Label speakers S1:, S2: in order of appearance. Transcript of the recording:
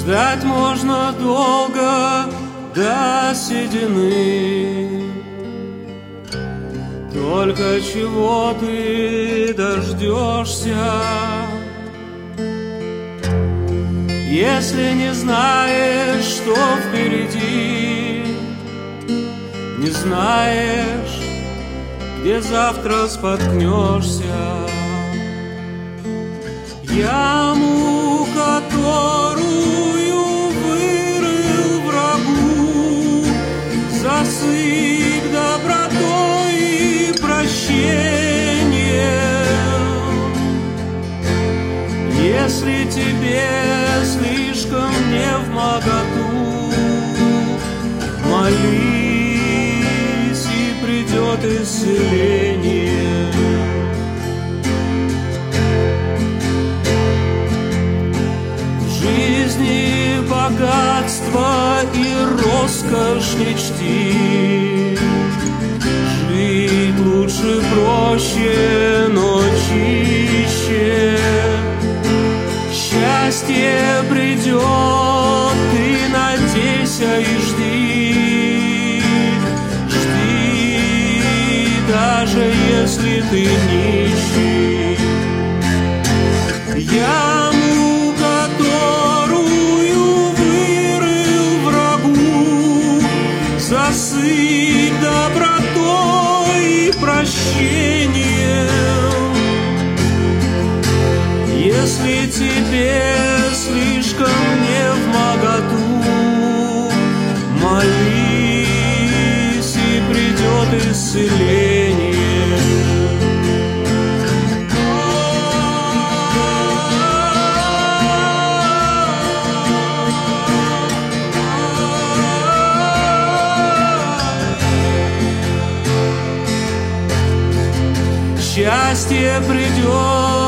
S1: Ждать можно долго до седины. Только чего ты дождешься, если не знаешь, что впереди, не знаешь, где завтра споткнешься. Яму, которую вырыл врагу, засыпь добротой и прощением. Если тебе слишком невмоготу, молись, и придет исцеление. В жизни богатство и роскошь не чти. Жить лучше проще, но чище. Счастье придет, ты надейся и жди. Жди, даже если ты нищий. Яму, которую вырыл врагу, засыпь добротой и прощением. Если тебе слишком невмоготу, молись, и придет исцеление. Счастье придет,